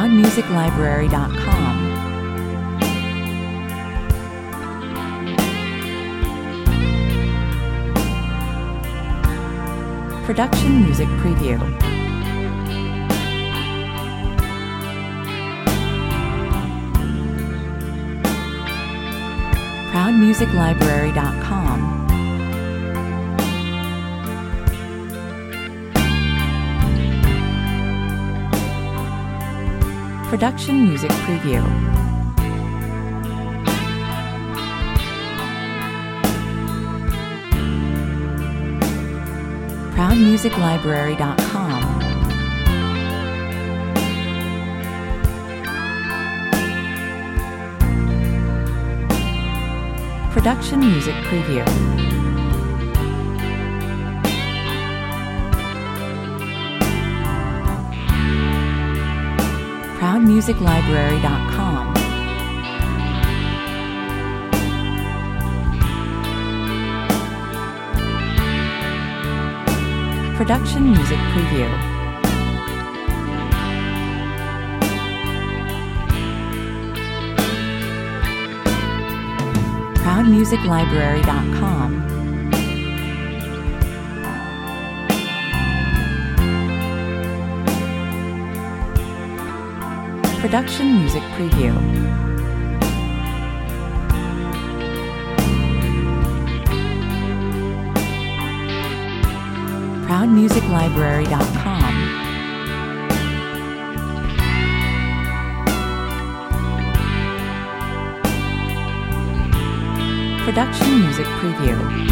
ProudMusicLibrary.com. Production Music Preview. ProudMusicLibrary.com. Production Music Preview. ProudMusicLibrary.com. Production Music Preview. ProudMusicLibrary.com. Production Music Preview. ProudMusicLibrary.com. Production Music Preview. ProudMusicLibrary.com. Production Music Preview.